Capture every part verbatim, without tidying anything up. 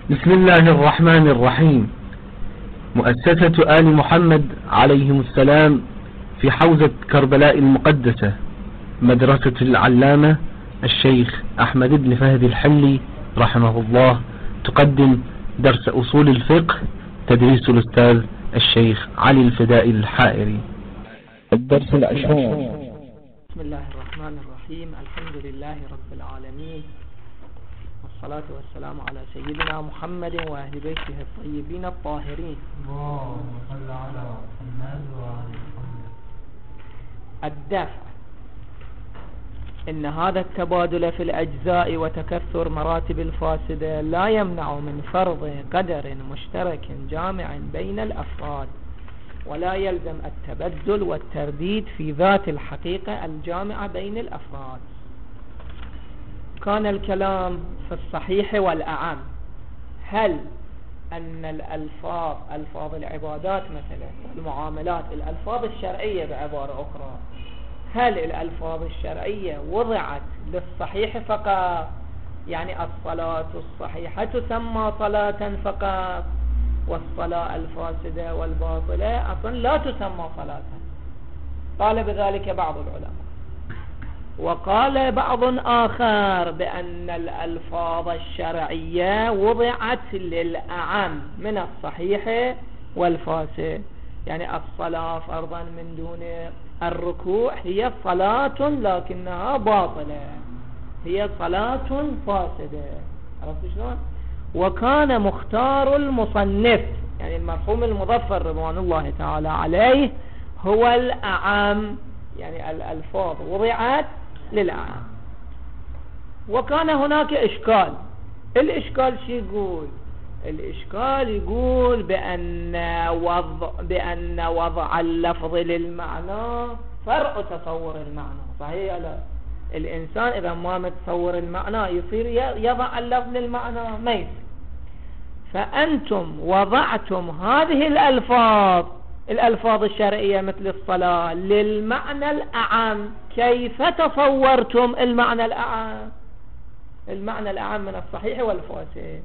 بسم الله الرحمن الرحيم. مؤسسة آل محمد عليهم السلام في حوزة كربلاء المقدسة، مدرسة العلامة الشيخ أحمد بن فهد الحلي رحمه الله، تقدم درس أصول الفقه، تدريس الأستاذ الشيخ علي الفدائي الحائري. الدرس العشرون. بسم الله الرحمن الرحيم. الحمد لله رب العالمين، والصلاة والسلام على سيدنا محمد وأهل بيته الطيبين الطاهرين. اللهم صل على محمد وآل محمد. الدفع: إن هذا التبادل في الأجزاء وتكثر مراتب الفاسدة لا يمنع من فرض قدر مشترك جامع بين الأفراد، ولا يلزم التبدل والترديد في ذات الحقيقة الجامعة بين الأفراد. كان الكلام في الصحيح والأعم. هل أن الألفاظ، ألفاظ العبادات مثلا والمعاملات، الألفاظ الشرعية بعبارة أخرى، هل الألفاظ الشرعية وضعت للصحيح فقط؟ يعني الصلاة الصحيحة تسمى صلاة فقط، والصلاة الفاسدة والباطلة أصلا لا تسمى صلاة. قال بذلك بعض العلماء، وقال بعض آخر بأن الألفاظ الشرعية وضعت للأعم من الصحيح والفاسد. يعني الصلاة فرضا من دون الركوع هي صلاة لكنها باطلة، هي صلاة فاسدة. عرفت شلون؟ وكان مختار المصنف، يعني المرحوم المظفر رضوان الله تعالى عليه، هو الأعم، يعني الألفاظ وضعت للأعم. وكان هناك إشكال. الإشكال شو يقول؟ الإشكال يقول بأن وضع, بأن وضع اللفظ للمعنى فرع تصور المعنى. صحيح لا؟ الإنسان إذا ما متصور المعنى يصير يضع اللفظ للمعنى؟ ما يصير. فأنتم وضعتم هذه الألفاظ الألفاظ الشرعية مثل الصلاة للمعنى الأعم. كيف تصورتم المعنى الأعم؟ المعنى الأعم من الصحيح والفاسد.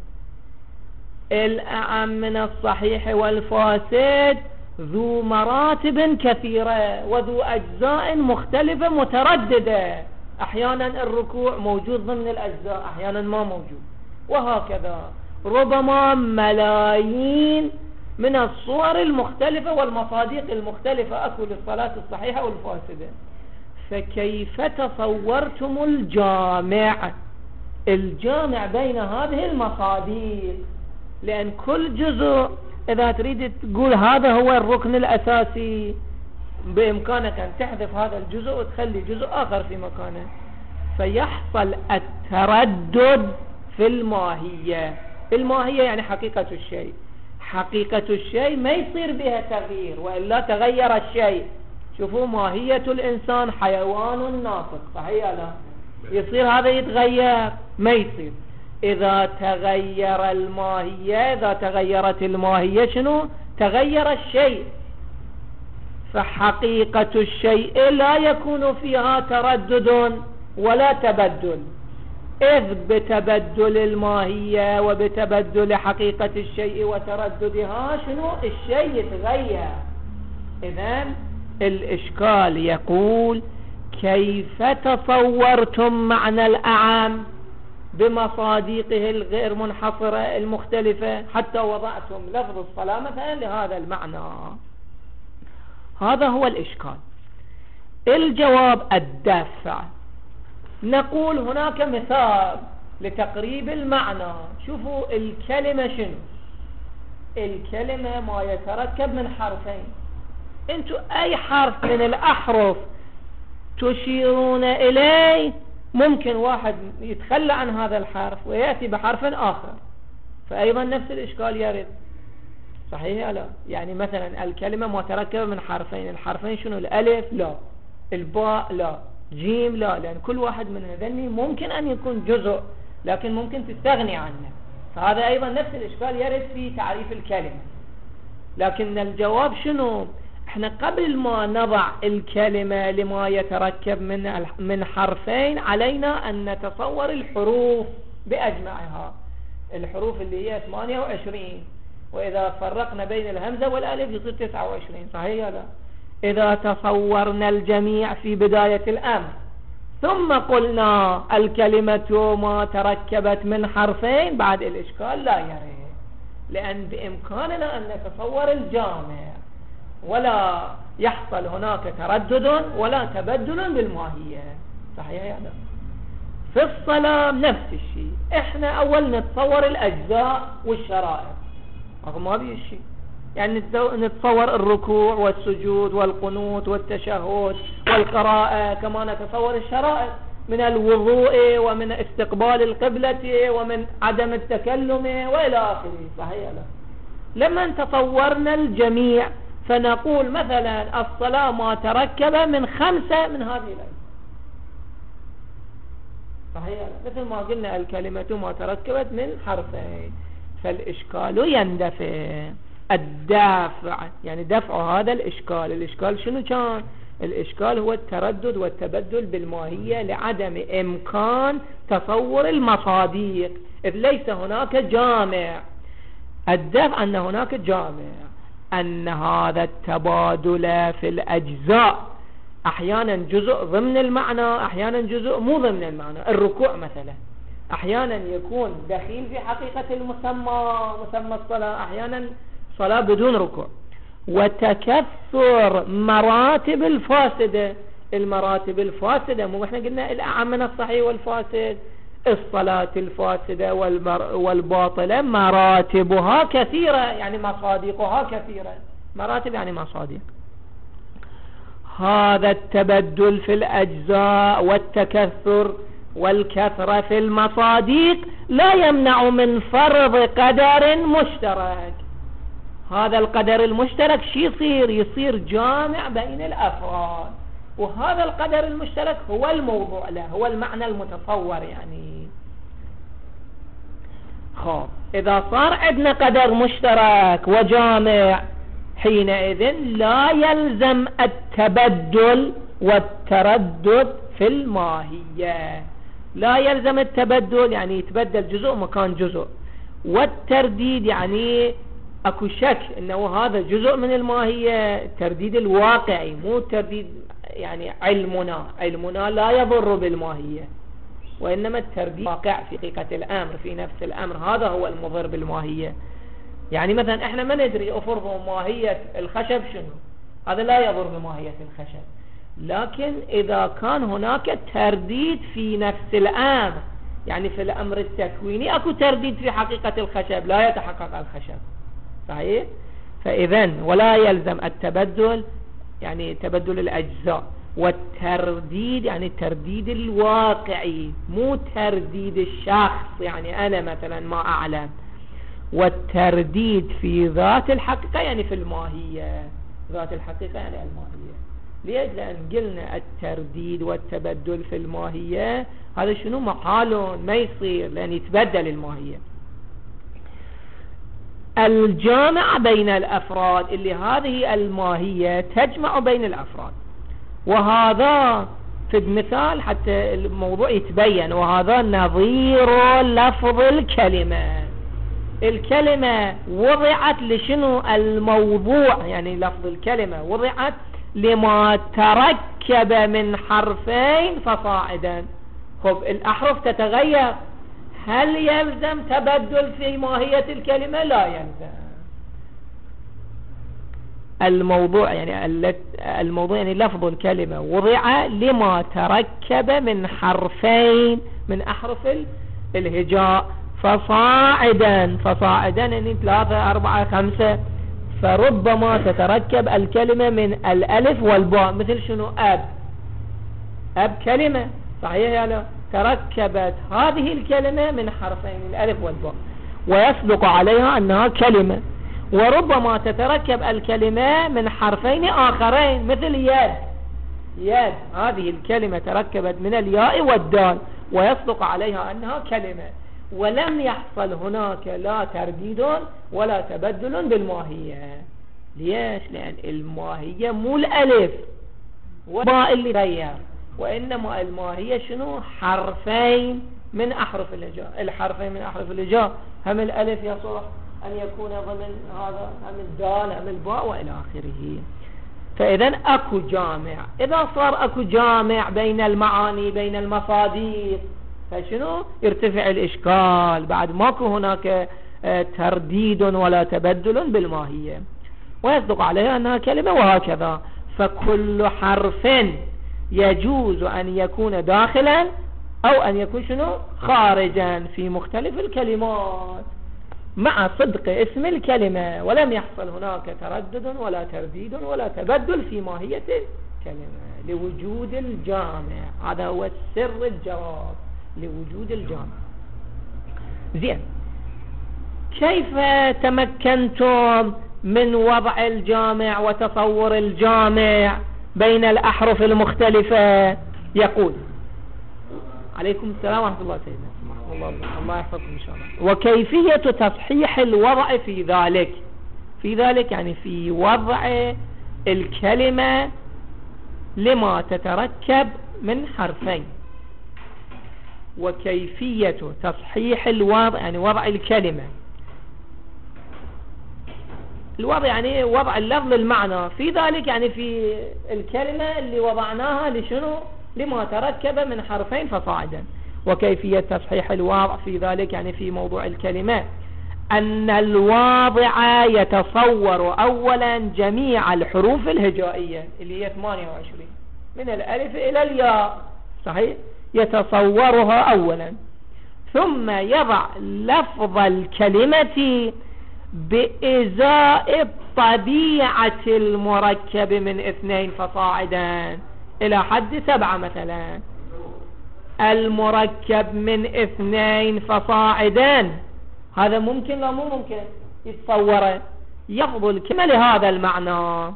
الأعم من الصحيح والفاسد ذو مراتب كثيرة وذو أجزاء مختلفة مترددة. أحيانا الركوع موجود ضمن الأجزاء، أحيانا ما موجود، وهكذا. ربما ملايين من الصور المختلفة والمصادق المختلفة أكو للصلاة الصحيحة والفاسدة. فكيف تصورتم الجامع الجامع بين هذه المصادق؟ لأن كل جزء إذا تريد تقول هذا هو الركن الأساسي، بإمكانك أن تحذف هذا الجزء وتخلي جزء آخر في مكانه، فيحصل التردد في الماهية. الماهية يعني حقيقة الشيء. حقيقة الشيء ما يصير بها تغيير، وإلا تغير الشيء. شوفوا، ماهية الإنسان حيوان ناطق، صحيح لا؟ يصير هذا يتغير؟ ما يصير. إذا تغير الماهية، إذا تغيرت الماهية شنو؟ تغير الشيء. فحقيقة الشيء لا يكون فيها تردد ولا تبدل، إذ بتبدل الماهية وبتبدل حقيقة الشيء وترددها شنو؟ الشيء يتغير. إذن الإشكال يقول: كيف تصورتم معنى الأعم بمصادقه الغير منحصرة المختلفة حتى وضعتم لفظ الصلاة مثلا لهذا المعنى؟ هذا هو الإشكال. الجواب: الدافع. نقول هناك مثال لتقريب المعنى. شوفوا الكلمة شنو؟ الكلمة ما يتركب من حرفين. انتوا أي حرف من الأحرف تشيرون إليه ممكن واحد يتخلى عن هذا الحرف ويأتي بحرف آخر، فأيضا نفس الإشكال يرد. صحيح لا؟ يعني مثلا الكلمة متركبة من حرفين. الحرفين شنو؟ الألف لا، الباء لا، جيم لا، لأن كل واحد من هذني ممكن أن يكون جزء لكن ممكن تستغني عنه. فهذا أيضا نفس الإشكال يرد في تعريف الكلمة. لكن الجواب شنو؟ احنا قبل ما نضع الكلمة لما يتركب من من حرفين علينا أن نتصور الحروف بأجمعها. الحروف اللي هي ثمانية وعشرين، وإذا فرقنا بين الهمزة والألف يصير تسعة وعشرين، صحيح لا؟ إذا تصورنا الجميع في بداية الأمر ثم قلنا الكلمة ما تركبت من حرفين، بعد الإشكال لا يرى، لأن بإمكاننا أن نتصور الجامع ولا يحصل هناك تردد ولا تبدل بالماهية، صحيح يا لا؟ في الصلاة نفس الشيء، احنا أول نتصور الأجزاء والشرائط، ما بيه الشيء، يعني نتصور الركوع والسجود والقنوت والتشهد والقراءة، كما نتصور الشرائط من الوضوء ومن استقبال القبلة ومن عدم التكلم وإلى آخره، صحيح لا؟ لما تصورنا الجميع فنقول مثلا الصلاة ما تركب من خمسة من هذه الأجزاء، صحيح لا؟ مثل ما قلنا الكلمة ما تركبت من حرفين، فالإشكال يندفع. الدافع يعني دفع هذا الإشكال، الإشكال شنو كان؟ الإشكال هو التردد والتبدل بالماهية لعدم إمكان تصور المصاديق، إذ ليس هناك جامع. الدفع أن هناك جامع، أن هذا التبادل في الأجزاء أحيانا جزء ضمن المعنى، أحيانا جزء مو ضمن المعنى. الركوع مثلا أحيانا يكون دخيل في حقيقة المسمى، مسمى الصلاة، أحيانا صلاة بدون ركوع. وتكثر مراتب الفاسدة، المراتب الفاسدة مو احنا قلنا الأعم من الصحيح والفاسد، الصلاة الفاسدة والباطلة مراتبها كثيرة، يعني مصادقها كثيرة، مراتب يعني مصادق. هذا التبدل في الأجزاء والتكثر والكثرة في المصادق لا يمنع من فرض قدر مشترك. هذا القدر المشترك شي يصير؟ يصير جامع بين الأفراد، وهذا القدر المشترك هو الموضوع له، هو المعنى المتصور. يعني خب إذا صار عندنا قدر مشترك وجامع، حينئذ لا يلزم التبدل والتردد في الماهية. لا يلزم التبدل يعني يتبدل جزء مكان جزء، والترديد يعني اكو شك انه هذا جزء من الماهية، الترديد الواقعي مو الترديد يعني علمنا، علمنا لا يضر بالماهية، وانما الترديد واقع في حقيقة الامر، في نفس الامر، هذا هو المضر بالماهية. يعني مثلا احنا ما ندري افرض ماهية الخشب شنو، هذا لا يضر بماهية الخشب، لكن اذا كان هناك ترديد في نفس الامر، يعني في الامر التكويني اكو ترديد في حقيقة الخشب لا يتحقق الخشب، صحيح؟ فإذن ولا يلزم التبدل يعني تبدل الأجزاء، والترديد يعني الترديد الواقعي مو ترديد الشخص، يعني أنا مثلا ما أعلم، والترديد في ذات الحقيقة يعني في الماهية، ذات الحقيقة يعني الماهية. ليش؟ لأن قلنا الترديد والتبدل في الماهية هذا شنو محال، ما يصير، لأن يتبدل الماهية. الجامع بين الأفراد اللي هذه الماهية تجمع بين الأفراد، وهذا في المثال حتى الموضوع يتبين، وهذا نظير لفظ الكلمة. الكلمة وضعت لشنو؟ الموضوع يعني لفظ الكلمة وضعت لما تركب من حرفين فصاعدا. خب الأحرف تتغير، هل يلزم تبدل في ماهية الكلمة؟ لا يلزم. الموضوع يعني الموضوع يعني لفظ الكلمة وضع لما تركب من حرفين من أحرف الهجاء فصاعدا، فصاعدا يعني ثلاثة أربعة خمسة، فربما تتركب الكلمة من الألف والباء، مثل شنو؟ أب، أب كلمة، صحيح يا لا؟ تركبت هذه الكلمة من حرفين الألف والباء، ويصدق عليها أنها كلمة. وربما تتركب الكلمة من حرفين آخرين، مثل يد، يد هذه الكلمة تركبت من الياء والدال، ويصدق عليها أنها كلمة، ولم يحصل هناك لا ترديد ولا تبدل بالماهية. ليش؟ لأن الماهية مو الألف والباء اللي غير، وإنما الماهية شنو؟ حرفين من أحرف الهجاء. الحرفين من أحرف الهجاء هم الألف يصح أن يكون ضمن هذا، هم الدال، هم الباء وإلى آخره. فإذا أكو جامع. إذا صار أكو جامع بين المعاني بين المصادر فشنو؟ يرتفع الإشكال، بعد ماكو هناك ترديد ولا تبدل بالماهية، ويصدق عليها أنها كلمة. وهكذا فكل حرف يجوز أن يكون داخلا أو أن يكون شنو؟ خارجا في مختلف الكلمات مع صدق اسم الكلمة، ولم يحصل هناك تردد ولا ترديد ولا تبدل في ماهية الكلمة لوجود الجامع. هذا هو السر الجواب، لوجود الجامع. زين، كيف تمكنتم من وضع الجامع وتصور الجامع بين الأحرف المختلفة؟ يقول عليكم السلام ورحمة الله سيدنا الله الله يحفظكم إن شاء الله. وكيفية تصحيح الوضع في ذلك، في ذلك يعني في وضع الكلمة لما تتركب من حرفين. وكيفية تصحيح الوضع يعني وضع الكلمة، الوضع يعني وضع اللفظ المعنى في ذلك، يعني في الكلمة اللي وضعناها لشنو؟ لما تركب من حرفين فصاعدا. وكيفية تصحيح الوضع في ذلك يعني في موضوع الكلمة أن الواضع يتصور أولا جميع الحروف الهجائية اللي هي ثمانية وعشرين من الألف إلى الياء، صحيح؟ يتصورها أولا، ثم يضع لفظ الكلمة بإزاء الطبيعة المركب من اثنين فصاعدا إلى حد سبعة. مثلا المركب من اثنين فصاعدا هذا ممكن لا مو ممكن يتصوره؟ يفضل الكلمة لهذا المعنى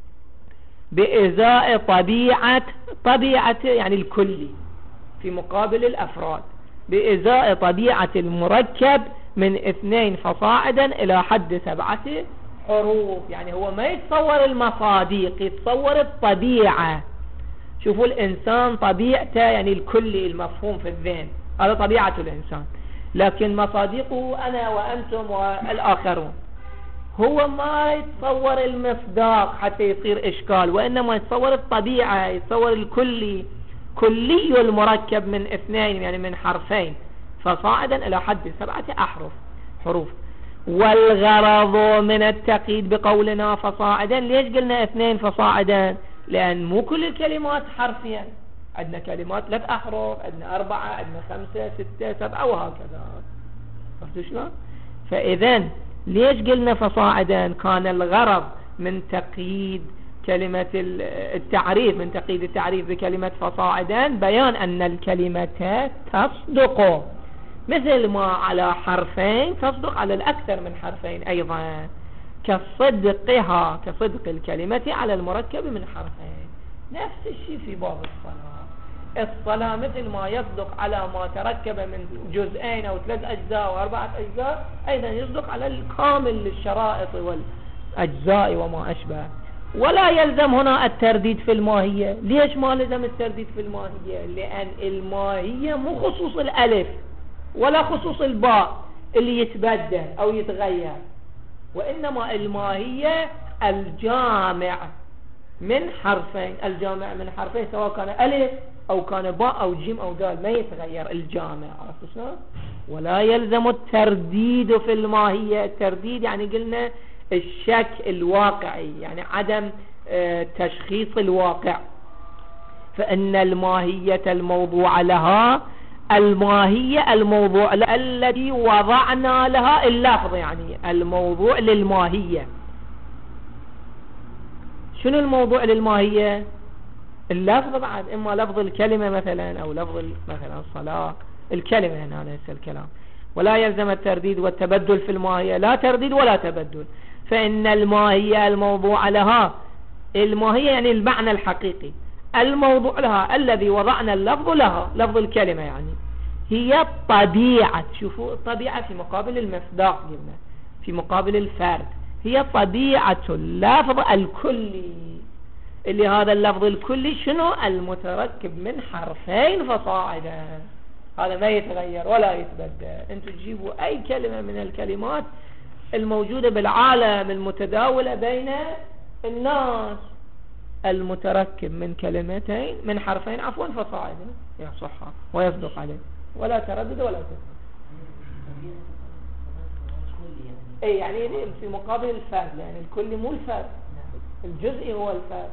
بإزاء طبيعة، طبيعة يعني الكلي في مقابل الأفراد، بإزاء طبيعة المركب من اثنين فصاعدا إلى حد سبعة حروف. يعني هو ما يتصور المصادق، يتصور الطبيعة. شوفوا الإنسان طبيعته يعني الكلي المفهوم في الذهن، هذا طبيعة الإنسان. لكن مصادقه أنا وأنتم والآخرون، هو ما يتصور المصداق حتى يصير إشكال، وإنما يتصور الطبيعة، يتصور الكلي، كلي المركب من اثنين يعني من حرفين فصاعدا إلى حد سبعة أحرف حروف. والغرض من التقييد بقولنا فصاعدا، ليش قلنا اثنين فصاعدا؟ لأن مو كل الكلمات حرفيا، عندنا كلمات ثلاث أحرف، عندنا أربعة، عندنا خمسة، ستة، سبعة وهكذا. فهمتوا شلون؟ فإذا ليش قلنا فصاعدا؟ كان الغرض من تقييد كلمة التعريف، من تقييد التعريف بكلمة فصاعدا بيان أن الكلمة تصدق مثل ما على حرفين تصدق على الأكثر من حرفين أيضا، كصدقها كصدق الكلمة على المركب من حرفين. نفس الشيء في باب الصلاة. الصلاة مثل ما يصدق على ما تركب من جزئين أو ثلاث أجزاء وأربعة أجزاء، أيضا يصدق على الكامل للشرائط والأجزاء وما أشبه. ولا يلزم هنا الترديد في الماهية. ليش ما لزم الترديد في الماهية؟ لأن الماهية مو خصوص الألف ولا خصوص الباء اللي يتبدل أو يتغير، وإنما الماهية الجامع من حرفين، الجامع من حرفين سواء كان ألف أو كان باء أو جيم أو دال، ما يتغير الجامع. عرفت شلون؟ ولا يلزم الترديد في الماهية. الترديد يعني قلنا الشك الواقعي، يعني عدم تشخيص الواقع. فإن الماهية الموضوع لها، الماهية الموضوع الذي وضعنا لها اللفظ، يعني الموضوع للماهية. شنو الموضوع للماهية؟ اللفظ بعد، إما لفظ الكلمة مثلا أو لفظ مثلا الصلاة، الكلمة هنا ليس الكلام. ولا يلزم الترديد والتبدل في الماهية، لا ترديد ولا تبدل. فإن الماهية الموضوع لها، الماهية يعني المعنى الحقيقي، الموضوع لها الذي وضعنا اللفظ لها، لفظ الكلمة يعني، هي الطبيعة. شوفوا الطبيعة في مقابل المصداق، قلنا في مقابل الفرد، هي طبيعة اللفظ الكلي، اللي هذا اللفظ الكلي شنو؟ المتركب من حرفين فصاعدا. هذا ما يتغير ولا يتبدل. انتم تجيبوا أي كلمة من الكلمات الموجودة بالعالم المتداولة بين الناس المتركب من كلمتين من حرفين عفوا فصاعدا يصح ويصدق عليه ولا تردد ولا تردد. اي يعني في مقابل الفرد، يعني الكل مو الفرد، الجزئي هو الفرد.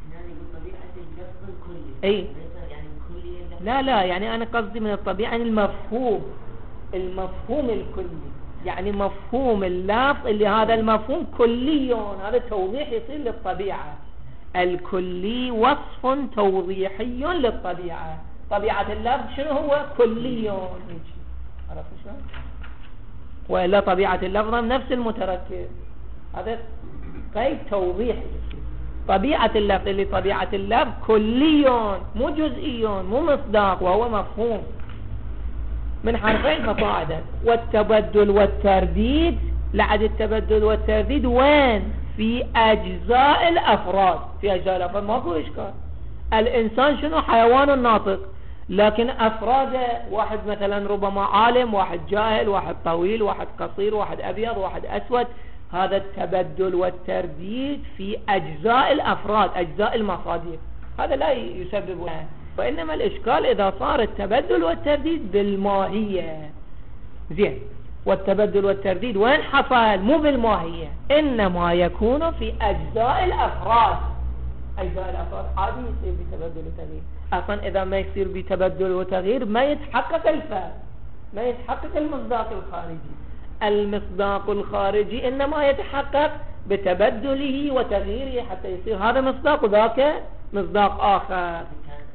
اي لا لا يعني انا قصدي من الطبيعة يعني المفهوم المفهوم الكلي، يعني مفهوم اللفظ اللي هذا المفهوم كلي، هذا توضيح يصير للطبيعة. الكلي وصف توضيحي للطبيعة. طبيعة اللفظ شنو هو؟ كلي. عرفت شلون؟ وإلا طبيعة اللفظ نفس المتركب، هذا قيد توضيحي. طبيعة اللفظ اللي طبيعة اللفظ كلي مو جزئي مو مصداق، وهو مفهوم من حرفين فصاعدا. والتبدل والترديد، لعد التبدل والترديد وين؟ في أجزاء الأفراد. في أجزاء الأفراد ماكو إشكال. الإنسان شنو؟ حيوان ناطق، لكن أفراده واحد مثلا ربما عالم، واحد جاهل، واحد طويل، واحد قصير، واحد أبيض، واحد أسود. هذا التبدل والترديد في أجزاء الأفراد، أجزاء المصادر، هذا لا يسبب. وإنما الإشكال إذا صار التبدل والترديد بالماهية. زين، والتبدل والترديد وين حصل؟ مو بالماهية، إنما يكون في أجزاء الأفراد. أجزاء الأفراد عادي يصير بتبدل وتغيير. أصلا إذا ما يصير بتبدل وتغيير ما يتحقق الفرق، ما يتحقق المصداق الخارجي. المصداق الخارجي إنما يتحقق بتبدله وتغييره حتى يصير هذا مصداق وذاك مصداق آخر.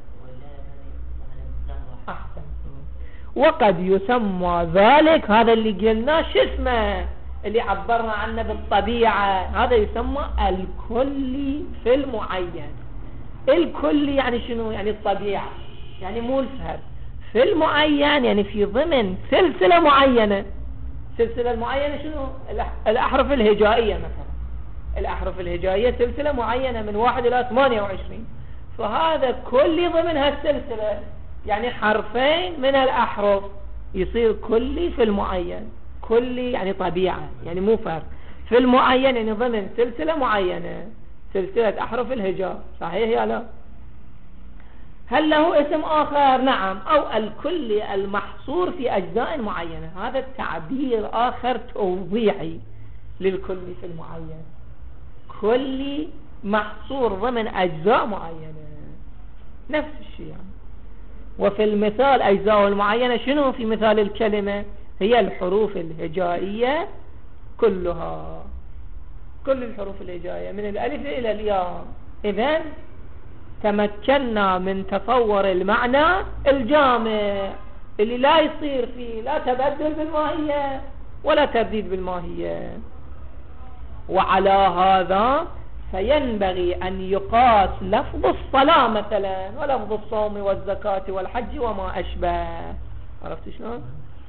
أحسن. وقد يسمى ذلك، هذا اللي قلنا شو اسمه، اللي عبرنا عنه بالطبيعة، هذا يسمى الكلي في المعين. الكلي يعني شنو؟ يعني الطبيعة، يعني مو الفرد. في المعين يعني في ضمن سلسلة معينة. سلسلة المعينة شنو؟ الأحرف الهجائية مثلا. الأحرف الهجائية سلسلة معينة من واحد إلى ثمانية وعشرين، فهذا كلي ضمن هالسلسلة، يعني حرفين من الأحرف يصير كلي في المعين. كلي يعني طبيعة، يعني مو فرد. في المعين يعني ضمن سلسلة معينة، سلسلة أحرف الهجاء. صحيح يا لا؟ هل له اسم آخر؟ نعم. أو الكلي المحصور في أجزاء معينة، هذا التعبير آخر توضيحي للكلي في المعين. كلي محصور ضمن أجزاء معينة، نفس الشيء يعني. وفي المثال أجزاء المعينة شنو؟ في مثال الكلمة هي الحروف الهجائية كلها، كل الحروف الهجائية من الألف إلى الياء. إذن تمكنا من تصور المعنى الجامع اللي لا يصير فيه لا تبدل بالماهية ولا ترديد بالماهية. وعلى هذا فينبغي أن يقاس لفظ الصلاة مثلا ولفظ الصوم والزكاة والحج وما أشبه. عرفت شلون؟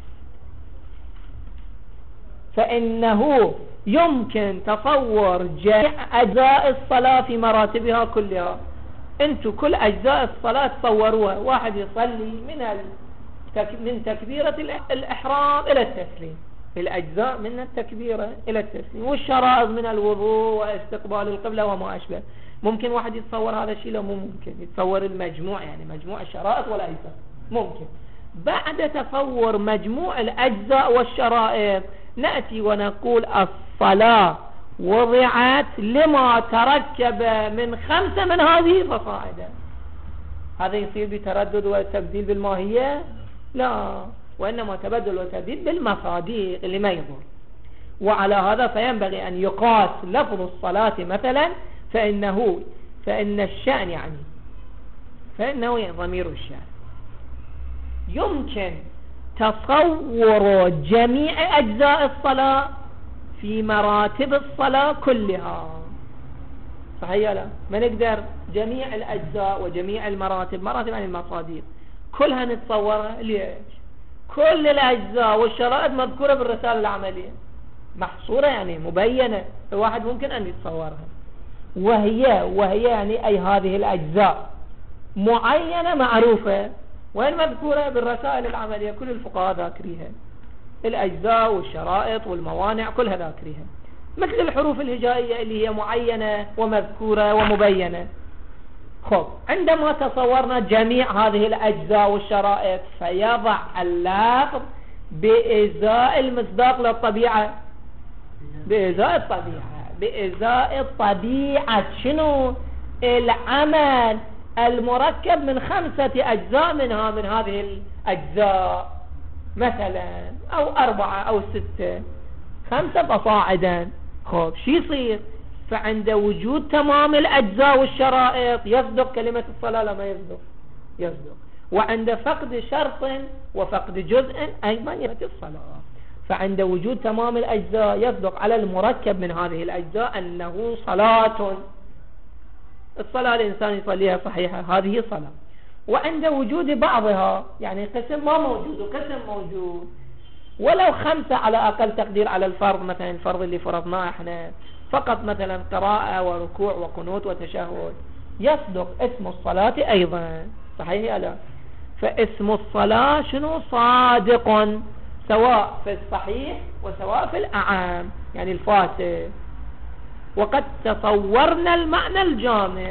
فإنه يمكن تصور جميع أجزاء الصلاة في مراتبها كلها. انتوا كل أجزاء الصلاة تصوروها، واحد يصلي من من تكبيرة الإحرام إلى التسليم، الأجزاء من التكبيرة إلى التسليم، والشرائط من الوضوء واستقبال القبلة وما أشبه. ممكن واحد يتصور هذا الشيء؟ لا، مو ممكن. يتصور المجموع، يعني مجموع الشرائط والأجزاء ممكن. بعد تصور مجموع الأجزاء والشرائط نأتي ونقول الصلاة وضعت لما تركب من خمسة من هذه فصاعدا. هذا يصير بتردد وتبديل بالماهية؟ لا، وإنما تبدل وتبديل بالمصادر اللي ما يضر. وعلى هذا فينبغي أن يقاس لفظ الصلاة مثلا، فإنه فإن الشأن يعني فإنه ضمير الشأن يمكن تصور جميع أجزاء الصلاة في مراتب الصلاة كلها. صحيح لا؟ ما نقدر جميع الأجزاء وجميع المراتب، مراتب عن المصادر كلها نتصورها. ليش؟ كل الأجزاء والشرائط مذكورة بالرسالة العملية، محصورة يعني مبينة، الواحد ممكن أن يتصورها. وهي وهي يعني أي هذه الأجزاء معينة معروفة، وين مذكورة؟ بالرسائل العملية، كل الفقهاء ذاكريها، الأجزاء والشرائط والموانع كلها ذاكريها، مثل الحروف الهجائية اللي هي معينة ومذكورة ومبينة. خب، عندما تصورنا جميع هذه الأجزاء والشرائط فيضع اللفظ بإزاء المصداق للطبيعة، بإزاء الطبيعة، بإزاء الطبيعة شنو؟ العمل المركب من خمسة أجزاء منها، من هذه الأجزاء مثلا، أو أربعة أو ستة، خمسة فصاعدا. خب، شو يصير؟ فعند وجود تمام الأجزاء والشرائط يصدق كلمة الصلاة لما يصدق؟ يصدق. وعند فقد شرط وفقد جزء أيضا يأتي الصلاة. فعند وجود تمام الأجزاء يصدق على المركب من هذه الأجزاء أنه صلاة، الصلاة الإنسان يصليها صحيحة، هذه صلاة. وعند وجود بعضها، يعني قسم ما موجود وقسم موجود، ولو خمسة على أقل تقدير على الفرض، مثلا الفرض اللي فرضناه احنا فقط مثلا قراءة وركوع وقنوت وتشهد، يصدق اسم الصلاة أيضا، صحيح لا؟ فاسم الصلاة شنو؟ صادق، سواء في الصحيح وسواء في الأعام، يعني الفاسد. وقد تصورنا المعنى الجامع،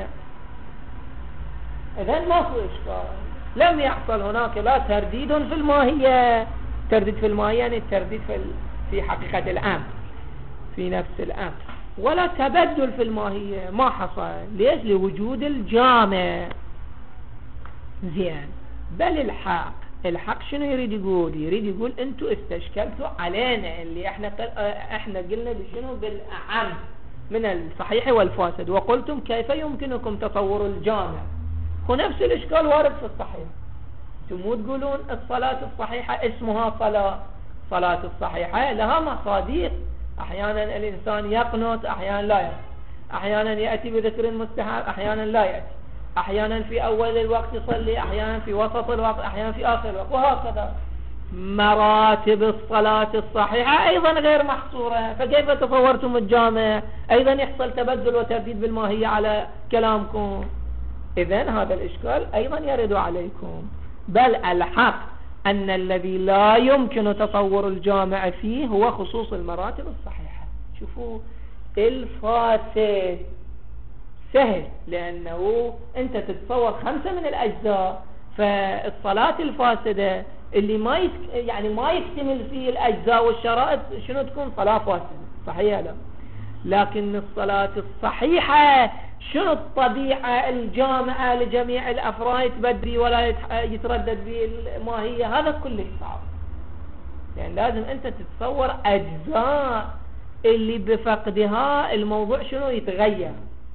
إذن ما في إشكال، لم يحصل هناك لا ترديد في الماهية. ترديد في الماهية يعني الترديد في في حقيقة الأمر، في نفس الأمر، ولا تبدل في الماهية، ما حصل. ليش؟ لوجود الجامع. زين، بل الحق الحق شنو يريد يقول؟ يريد يقول انتوا استشكلتوا علينا اللي احنا احنا قلنا بشنو؟ بالأعم من الصحيح والفاسد، وقلتم كيف يمكنكم تصور الجامع؟ ونفس الاشكال وارد في الصحيح. انتم مو تقولون الصلاة الصحيحة اسمها صلاة؟ صلاة الصحيحة لها مصادر، احيانا الانسان يقنط، احيانا لا يقنط، احيانا يأتي بذكر مستحب، احيانا لا يأتي، احيانا في اول الوقت يصلي، احيانا في وسط الوقت، احيانا في اخر الوقت، وهكذا. مراتب الصلاة الصحيحة ايضا غير محصورة، فكيف تصورتم الجامع؟ ايضا يحصل تبدل وترديد بالماهية على كلامكم. اذن هذا الاشكال ايضا يرد عليكم. بل الحق ان الذي لا يمكن تصور الجامع فيه هو خصوص المراتب الصحيحة. شوفوا، الفاسد سهل، لانه انت تتصور خمسة من الاجزاء، فالصلاة الفاسدة اللي ما يتك... يعني ما يكتمل فيه الاجزاء والشرائط شنو تكون؟ صلاة فاسدة، صحيح لا؟ لكن الصلاة الصحيحة شنو الطبيعة الجامعة لجميع الأفراد، تبدي ولا يتردد به الماهية؟ هذا كله صعب، يعني لازم أنت تتصور أجزاء اللي بفقدها الموضوع شنو يتغير،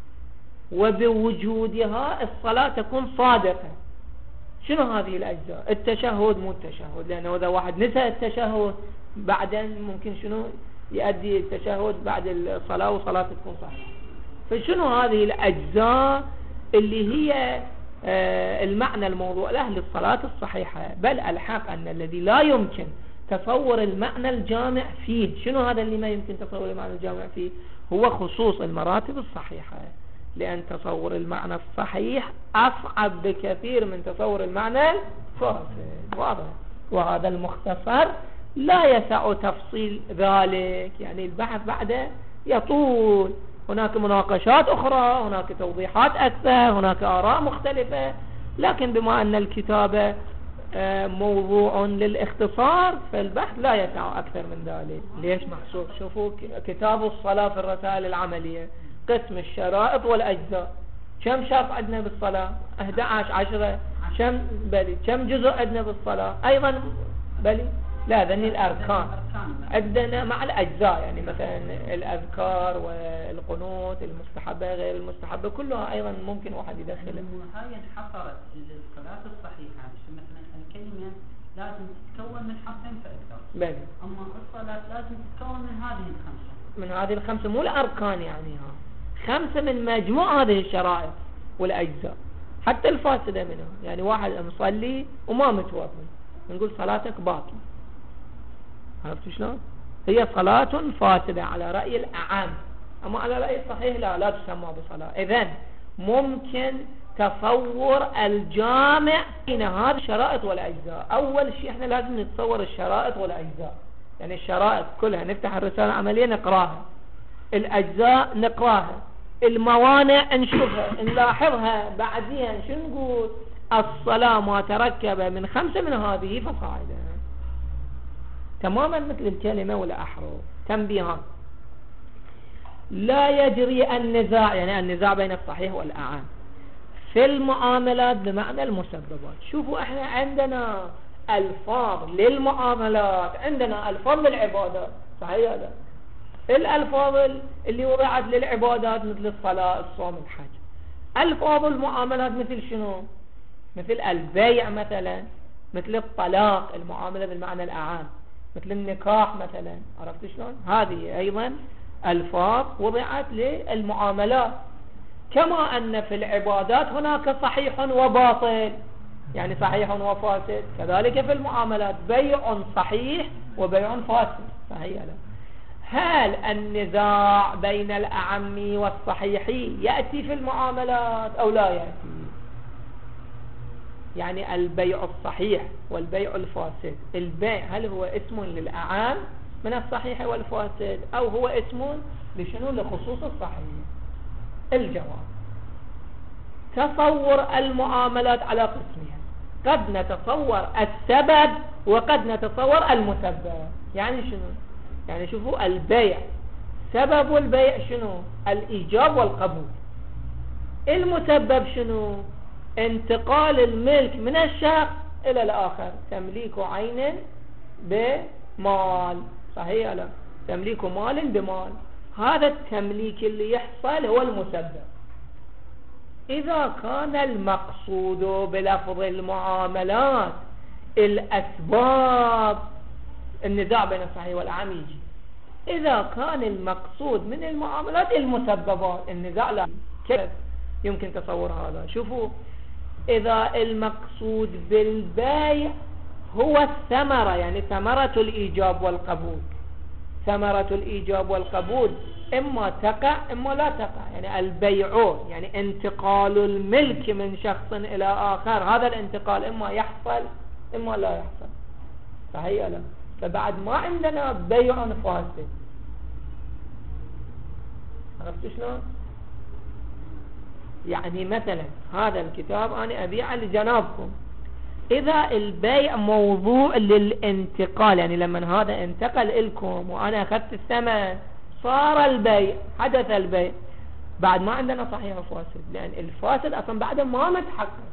وبوجودها الصلاة تكون صادقة. شنو هذه الأجزاء؟ التشهد مو التشهد، لأنه إذا واحد نسى التشهد بعدين ممكن شنو يؤدي التشهد بعد الصلاة وصلاة تكون صحيحة. فشنو هذه الأجزاء اللي هي آه المعنى الموضوع له للصلاة الصحيحة؟ بل الحق أن الذي لا يمكن تصور المعنى الجامع فيه، شنو هذا اللي ما يمكن تصور المعنى الجامع فيه؟ هو خصوص المراتب الصحيحة، لأن تصور المعنى الصحيح أصعب بكثير من تصور المعنى الفاسد. واضح؟ وهذا المختصر لا يسع تفصيل ذلك، يعني البحث بعده يطول، هناك مناقشات أخرى، هناك توضيحات أكثر، هناك آراء مختلفة. لكن بما أن الكتابة موضوع للاختصار فالبحث لا يسع أكثر من ذلك. ليش محصور؟ شوفوا كتاب الصلاة في الرسائل العملية، قسم الشرائط والأجزاء، كم شرط عندنا بالصلاة؟ أحد عشر عشرة. كم بلي كم جزء عندنا بالصلاة؟ أيضا بلي لا ذني الأركان عندنا مع الأجزاء، يعني مثلا الأذكار والقنوت المستحبة غير المستحبة كلها أيضا ممكن واحد يدخلها. هاي انحصرت الصلاة الصحيحة، مثلا الكلمة لازم تتكون من حرفين فأكثر، بلي أما الصلاة لازم تتكون من هذه الخمسة، من هذه الخمسة، مو الأركان، يعني ها خمسة من مجموع هذه الشرائط والأجزاء حتى الفاسدة منها. يعني واحد مصلي وما متوضي نقول صلاتك باطلة، عرفت شلون؟ هي صلاة فاسدة على رأي الأعام، أما على رأي الصحيح لا لا تسمى بصلاة. إذن ممكن تصور الجامع بين هذه الشرائط والأجزاء. أول شيء احنا لازم نتصور الشرائط والأجزاء، يعني الشرائط كلها نفتح الرسالة العملية نقراها، الأجزاء نقراها، الموانع نشوفها نلاحظها، بعدين شو نقول؟ الصلاة ما تركب من خمسة من هذه فصاعدا، تماما مثل الكلمة والأحرف. تنبيهات: لا يجري النزاع، يعني النزاع بين الصحيح والأعم في المعاملات بمعنى المسببات. شوفوا احنا عندنا الفاظ للمعاملات، عندنا الفاظ للعبادات، صحيح هذا؟ الالفاظ اللي وضعت للعبادات مثل الصلاة الصوم الحج. الفاظ المعاملات مثل شنو؟ مثل البيع مثلا، مثل الطلاق المعاملة بالمعنى الأعام، مثل النكاح مثلا. عرفت شلون؟ هذه ايضا الفاظ وضعت للمعاملات. كما أن في العبادات هناك صحيح وباطل، يعني صحيح وفاسد، كذلك في المعاملات بيع صحيح وبيع فاسد، صحيح لا؟ هل النزاع بين الأعم والصحيح يأتي في المعاملات أو لا يأتي؟ يعني البيع الصحيح والبيع الفاسد، البيع هل هو اسم للأعم من الصحيح والفاسد أو هو اسم لشنو؟ لخصوص الصحيح. الجواب: تصور المعاملات على قسمها، قد نتصور السبب وقد نتصور المسبب. يعني شنو؟ يعني شوفوا البيع، سبب البيع شنو؟ الإيجاب والقبول. المسبب شنو؟ انتقال الملك من الشخص إلى الآخر، تمليك عين بمال، صحيح لا؟ تمليك مال بمال، هذا التمليك اللي يحصل هو المسبب. إذا كان المقصود بلفظ المعاملات الأسباب، النزاع بين الصحيح والأعم يجي. إذا كان المقصود من المعاملات المسببات، النزاع لا. كيف يمكن تصور هذا؟ شوفوا، إذا المقصود بالبيع هو الثمرة، يعني ثمرة الإيجاب والقبول، ثمرة الإيجاب والقبول إما تقع إما لا تقع، يعني البيع يعني انتقال الملك من شخص إلى آخر، هذا الانتقال إما يحصل إما لا يحصل، صحيح لا؟ فبعد ما عندنا بيع فاسد. عرفت شلون؟ يعني مثلا هذا الكتاب أنا أبيعه لجنابكم، إذا البيع موضوع للانتقال، يعني لما هذا انتقل لكم وأنا أخذت الثمن صار البيع، حدث البيع، بعد ما عندنا صحيح وفاسد، لأن الفاسد أصلا بعد ما متحقق.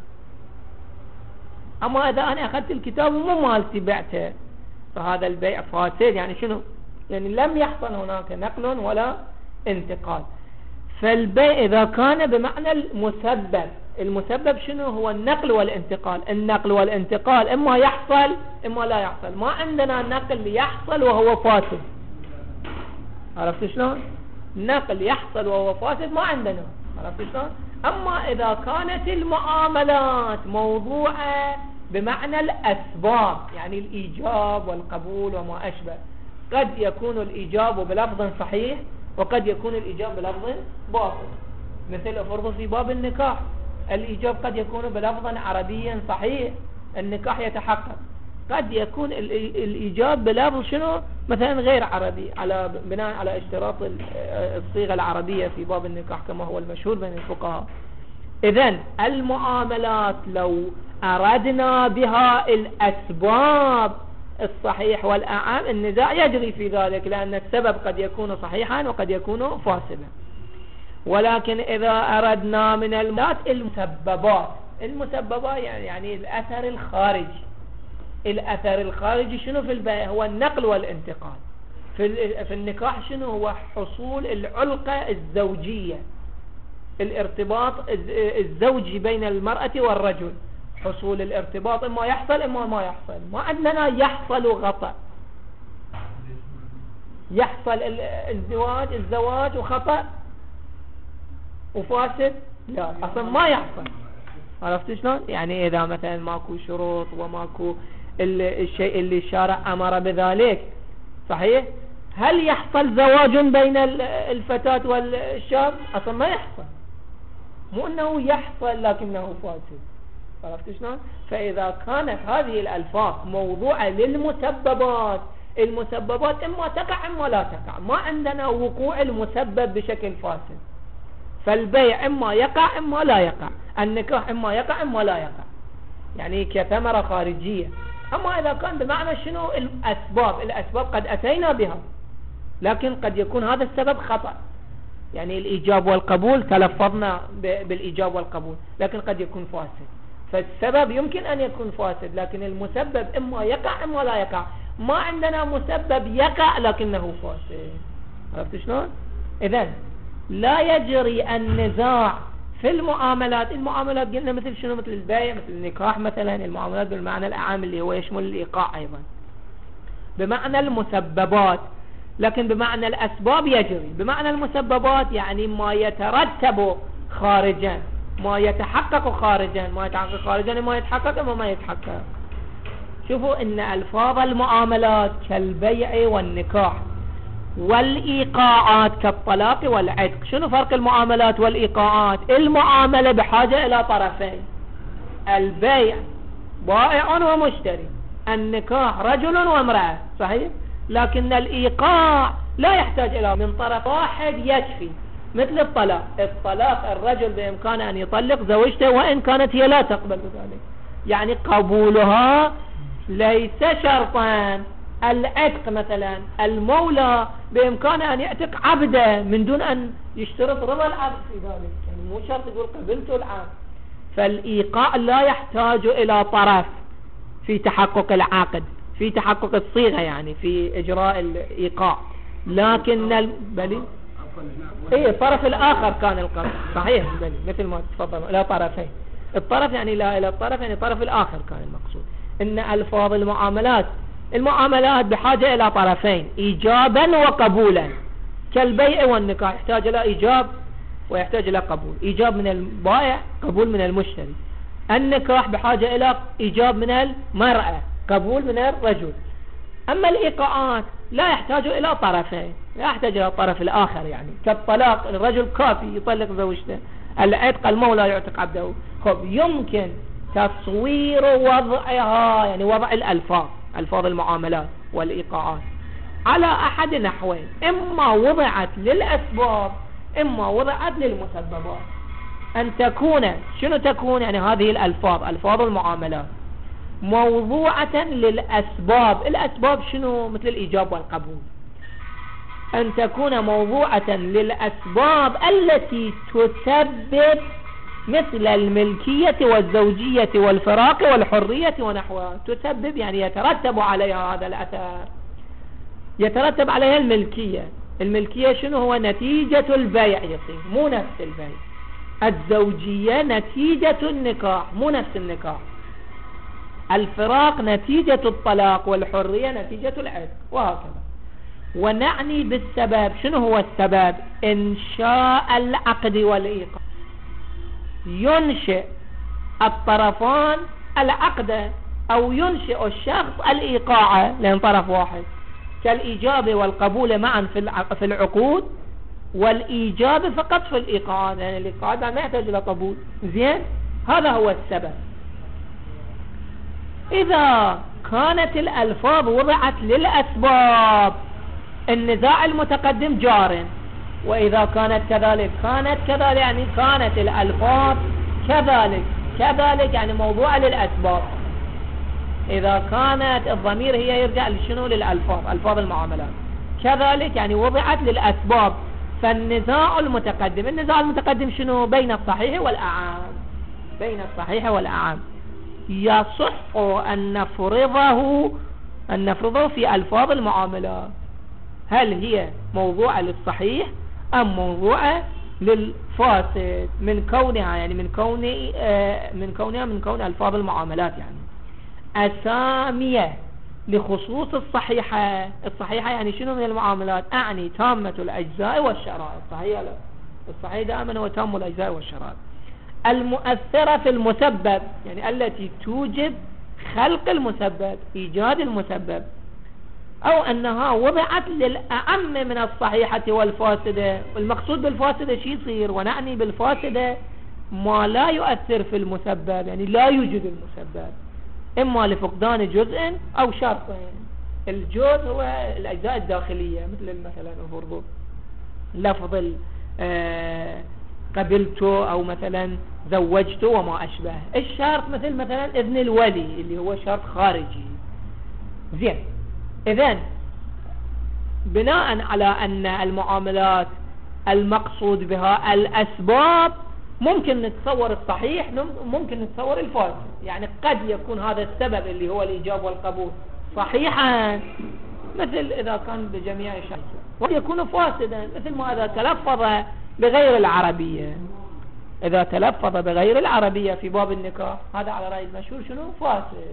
أما إذا أنا أخذت الكتاب ومو مالتي بعته، فهذا البيع فاسد. يعني شنو؟ يعني لم يحصل هناك نقل ولا انتقال. فالبيع إذا كان بمعنى المسبب، المسبب شنو؟ هو النقل والانتقال. النقل والانتقال إما يحصل إما لا يحصل، ما عندنا نقل يحصل وهو فاسد. عرفت شلون؟ نقل يحصل وهو فاسد ما عندنا. عرفت شلون؟ أما إذا كانت المعاملات موضوعة بمعنى الأسباب، يعني الإيجاب والقبول وما أشبه، قد يكون الإيجاب بلفظ صحيح وقد يكون الإيجاب بلفظ باطل. مثل أفرض في باب النكاح، الإيجاب قد يكون بلفظ عربي صحيح، النكاح يتحقق. قد يكون الإيجاب بلفظ شنو؟ مثلا غير عربي، على بناء على اشتراط الصيغة العربية في باب النكاح كما هو المشهور بين الفقهاء. إذن المعاملات لو أردنا بها الأسباب الصحيح والأعم، النزاع يجري في ذلك، لأن السبب قد يكون صحيحا وقد يكون فاسدا. ولكن إذا أردنا من المعاملات المسببات، المسببات يعني, يعني الأثر الخارجي. الأثر الخارجي شنو في البيع؟ هو النقل والانتقال. في, في النكاح شنو هو؟ حصول العلاقة الزوجية، الارتباط الزوجي بين المرأة والرجل، حصول الارتباط إما يحصل إما ما يحصل. ما عندنا يحصل وخطأ، يحصل الزواج الزواج وخطأ وفاسد، لا أصلا ما يحصل. عرفت شلون؟ يعني إذا مثلا ماكو شروط وماكو الشيء اللي الشارع أمر بذلك، صحيح؟ هل يحصل زواج بين الفتاة والشاب؟ أصلا ما يحصل. مو أنه يحصل لكنه فاسد. عرفت شلون؟ فإذا كانت هذه الألفاظ موضوعة للمسببات، المسببات إما تقع إما لا تقع، ما عندنا وقوع المسبب بشكل فاسد. فالبيع إما يقع إما لا يقع، النكاح إما يقع إما لا يقع، يعني كثمرة خارجية. أما إذا كان بمعنى شنو الأسباب، الأسباب قد أتينا بها لكن قد يكون هذا السبب خطأ، يعني الإيجاب والقبول تلفظنا بالإيجاب والقبول لكن قد يكون فاسد. فالسبب يمكن أن يكون فاسد لكن المسبب إما يقع إما لا يقع. ما عندنا مسبب يقع لكنه فاسد. عرفت شلون؟ إذن لا يجري النزاع في المعاملات. المعاملات قلنا مثل شنو؟ مثل البيع، مثل النكاح مثلا. المعاملات بالمعنى الأعام اللي هو يشمل الإيقاع أيضا بمعنى المسببات، لكن بمعنى الأسباب يجري. بمعنى المسببات يعني ما يترتب خارجا، ما يتحقق خارجا. ما يتحقق خارجا ما يتحقق وما ما يتحقق. شوفوا إن ألفاظ المعاملات كالبيع والنكاح والإيقاعات كالطلاق والعتق. شنو فرق المعاملات والإيقاعات؟ المعاملة بحاجة إلى طرفين، البيع بائع ومشتري، النكاح رجل وامرأة، صحيح؟ لكن الإيقاع لا يحتاج إلى من طرف واحد يكفي. مثل الطلاق، الطلاق الرجل بإمكانه أن يطلق زوجته وإن كانت هي لا تقبل بذلك، يعني قبولها ليس شرطا. العتق مثلا، المولى بإمكانه أن يعتق عبده من دون أن يشترط رضا العبد في ذلك، يعني مو شرط يقول قبلت العبد. فالإيقاع لا يحتاج إلى طرف في تحقق العقد، في تحقق الصيغة، يعني في إجراء الإيقاع. لكن البلي إيه الطرف الآخر كان القرض، صحيح البلي مثل ما تفضل إلى طرفين. الطرف يعني لا إلى الطرف يعني الطرف الآخر كان المقصود. إن ألفاظ المعاملات، المعاملات بحاجة إلى طرفين إيجابا وقبولا، كالبيع والنكاح يحتاج إلى إيجاب ويحتاج إلى قبول، إيجاب من البائع قبول من المشتري. النكاح بحاجة إلى إيجاب من المرأة قبول من الرجل. أما الإيقاعات لا يحتاج إلى طرفين، لا يحتاج إلى الطرف الآخر، يعني كالطلاق الرجل كافي يطلق زوجته، العتق المولى يعتق عبده. خب يمكن تصوير وضعها، يعني وضع الألفاظ، ألفاظ المعاملات والإيقاعات على أحد نحوين، إما وضعت للأسباب إما وضعت للمسببات. أن تكون شنو تكون؟ يعني هذه الألفاظ ألفاظ المعاملات موضوعة للأسباب. الأسباب شنو؟ مثل الإيجاب والقبول. أن تكون موضوعة للأسباب التي تسبب مثل الملكية والزوجية والفراق والحرية ونحوها. تسبب يعني يترتب عليها هذا الأثر، يترتب عليها الملكية. الملكية شنو؟ هو نتيجة البيع يصير، مو نفس البيع. الزوجية نتيجة النكاح مو نفس النكاح. الفراق نتيجة الطلاق، والحرية نتيجة العتق، وهكذا. ونعني بالسبب شنو هو السبب؟ إنشاء العقد والإيقاع. ينشئ الطرفان العقد أو ينشئ الشخص الإيقاع لأن طرف واحد، كالإيجاب والقبول معا في العقود، والإيجاب فقط في الإيقاع، يعني الإيقاع ما يحتاج إلى قبول. زين، هذا هو السبب. إذا كانت الألفاظ وضعت للأسباب النزاع المتقدم جار، وإذا كانت كذلك كانت كذلك، يعني كانت الألفاظ كذلك كذلك يعني موضوعة للأسباب. إذا كانت الضمير هي يرجع لشنو؟ للألفاظ، ألفاظ المعاملات. كذلك يعني وضعت للأسباب. فالنزاع المتقدم، النزاع المتقدم شنو؟ بين الصحيح والأعام، بين الصحيح والأعام. يصح أن نفرضه أن نفرضه في ألفاظ المعاملات، هل هي موضوعة للصحيح أم موضوعة للفاسد، من كونها يعني من كون من كونها من كون ألفاظ المعاملات، يعني أسامية لخصوص الصحيحة. الصحيحة يعني شنو من المعاملات؟ أعني تامة الأجزاء والشرائط. صحيح لا؟ الصحيح دائما هو تام الأجزاء والشرائط. المؤثرة في المسبب يعني التي توجب خلق المسبب، إيجاد المسبب. أو أنها وضعت للأعم من الصحيحة والفاسدة. المقصود بالفاسدة شي يصير؟ ونعني بالفاسدة ما لا يؤثر في المسبب، يعني لا يوجد المسبب، إما لفقدان جزء أو شرطين. الجزء هو الأجزاء الداخلية، مثل مثلا الفرض لفظ آه قبلته أو مثلا زوجته وما أشبه. الشرط مثل مثلا إذن الولي اللي هو شرط خارجي. زين، إذن بناء على أن المعاملات المقصود بها الأسباب، ممكن نتصور الصحيح، ممكن نتصور الفاسد. يعني قد يكون هذا السبب اللي هو الإيجاب والقبول صحيحا، مثل إذا كان بجميع الشرط، وقد يكون فاسدا مثل ما إذا تلفظ بغير العربية. إذا تلفظ بغير العربية في باب النكاح، هذا على رأي المشهور شنو؟ فاسد.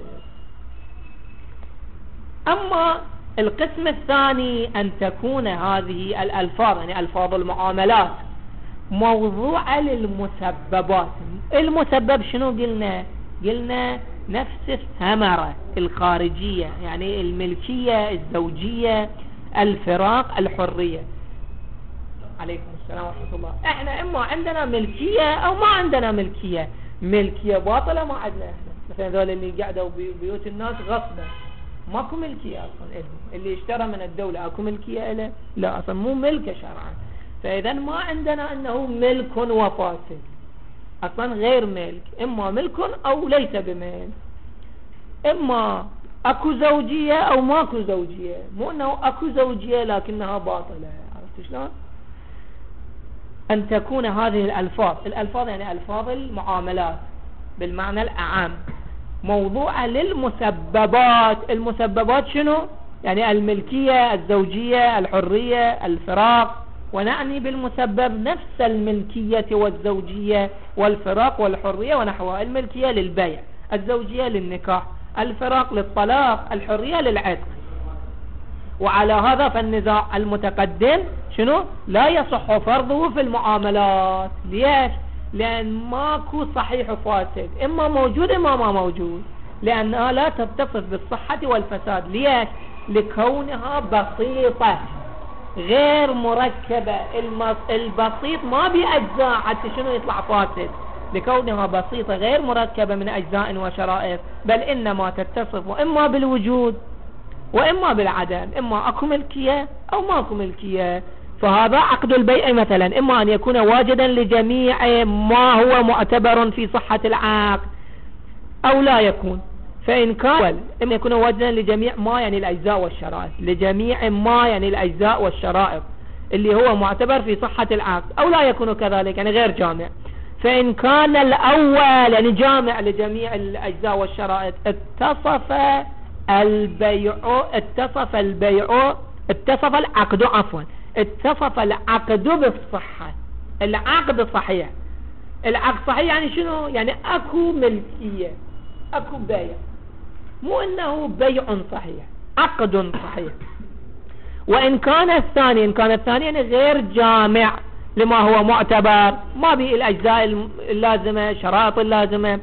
أما القسم الثاني أن تكون هذه الألفاظ، يعني ألفاظ المعاملات، موضوعة للمسببات. المسبب شنو قلنا؟ قلنا نفس الثمرة الخارجية، يعني الملكية، الزوجية، الفراق، الحرية. عليكم السلام ورحمة الله. احنا اما عندنا ملكية او ما عندنا ملكية. ملكية باطلة ما عندنا احنا، مثلا ذول اللي قاعدوا ببيوت الناس غصبا، ماكو ملكية اصلا إلهم. اللي اشترى من الدولة اكو ملكية له؟ لا، اصلا مو ملكه شرعا. فاذا ما عندنا انه ملك وفاسد، اصلا غير ملك، اما ملك او ليس بملك، اما اكو زوجية او ماكو زوجية، مو انه اكو زوجية لكنها باطلة. عرفت شلون؟ ان تكون هذه الالفاظ، الالفاظ يعني الفاظ المعاملات بالمعنى الاعم، موضوعة للمسببات. المسببات شنو؟ يعني الملكية، الزوجية، الحرية، الفراق. ونعني بالمسبب نفس الملكية والزوجية والفراق والحرية ونحوها. الملكية للبيع، الزوجية للنكاح، الفراق للطلاق، الحرية للعتق. وعلى هذا فالنزاع المتقدم شنو؟ لا يصح فرضه في المعاملات. ليش؟ لأن ماكو صحيح وفاسد، إما موجود إما ما موجود، لأنها لا تتصف بالصحة والفساد. ليش؟ لكونها بسيطة غير مركبة. البسيط ما بأجزاء حتى شنو يطلع فاسد، لكونها بسيطة غير مركبة من أجزاء وشرائط، بل إنما تتصف إما بالوجود وإما بالعدم، إما أكو ملكية أو ماكو ملكية. فهذا عقد البيع مثلا، إما أن يكون واجدا لجميع ما هو معتبر في صحة العقد أو لا يكون. فإن كان إما يكون واجدا لجميع ما يعني الأجزاء والشرائط، لجميع ما يعني الأجزاء والشرائط اللي هو معتبر في صحة العقد، أو لا يكون كذلك يعني غير جامع. فإن كان الأول يعني جامع لجميع الأجزاء والشرائط، اتصف البيع اتصف البيع اتصف العقد عفوا اتصف العقد بالصحة. العقد صحيح. العقد صحيح يعني شنو؟ يعني اكو ملكية، اكو بيع، مو انه بيع صحيح، عقد صحيح. وان كان الثاني ان كان الثاني يعني غير جامع لما هو معتبر، ما به الاجزاء اللازمة، شرائط اللازمة،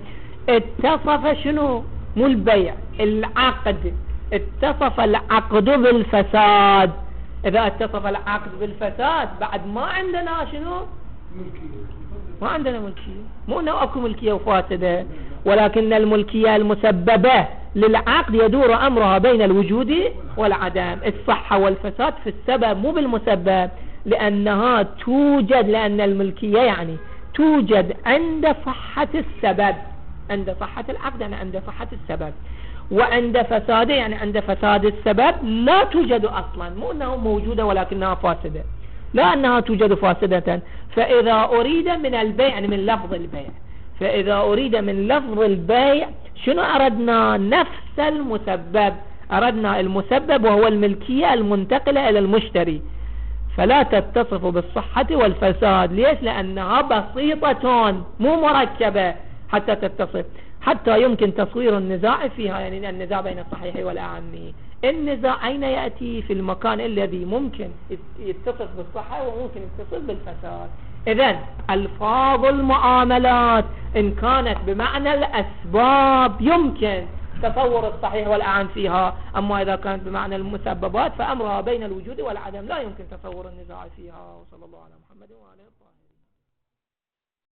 اتصف شنو؟ مو البيع، العقد. اتصف العقد بالفساد. اذا اتصف العقد بالفساد بعد ما عندنا شنو؟ ما عندنا ملكية. مو انه اكو ملكية وفاسدة، ولكن الملكية المسببة للعقد يدور امرها بين الوجود والعدم. الصحة والفساد في السبب مو بالمسبب، لانها توجد، لان الملكية يعني توجد عند صحة السبب، عند صحة العقد يعني عند صحة السبب، وعند فساده يعني عند فساد السبب لا توجد اصلا. مو انها موجودة ولكنها فاسدة، لا انها توجد فاسدة. فاذا اريد من البيع يعني من لفظ البيع، فاذا اريد من لفظ البيع شنو اردنا؟ نفس المسبب، اردنا المسبب وهو الملكية المنتقلة الى المشتري، فلا تتصف بالصحة والفساد. ليش؟ لانها بسيطة مو مركبة حتى تتصف، حتى يمكن تصوير النزاع فيها، يعني النزاع بين الصحيح والأعمي. النزاع أين يأتي؟ في المكان الذي ممكن يتصف بالصحة وممكن يتصف بالفساد. إذن ألفاظ المعاملات إن كانت بمعنى الأسباب يمكن تصور الصحيح والأعم فيها، أما إذا كانت بمعنى المسببات فأمرها بين الوجود والعدم، لا يمكن تصور النزاع فيها. وصلى الله على محمد وعلى آله.